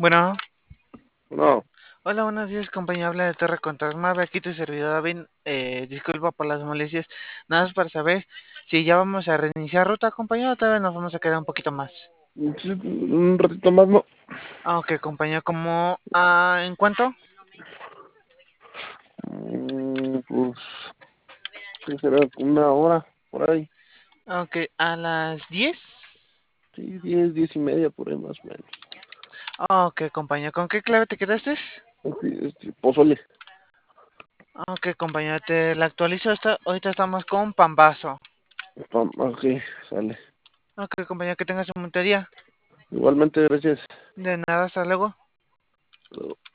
Bueno, No, hola, buenos días, compañía. Habla de Torre Contrasmave. Aquí tu servidor David. Disculpa por las molestias. Nada más para saber si ya vamos a reiniciar ruta, compañero, o todavía nos vamos a quedar un poquito más. sí, un ratito más no. Ok, compañero, ¿cómo en cuánto? Pues, ¿qué será? Una hora, por ahí. Ok, a las 10. Sí, 10, 10:30, por ahí más o menos. Ok, compañero, ¿con qué clave te quedaste? Pozole. Ok, compañero, te la actualizo. Ahorita estamos con Pambazo. Ok, sale. Ok, compañero, que tengas un buen día. Igualmente, gracias. De nada, hasta luego.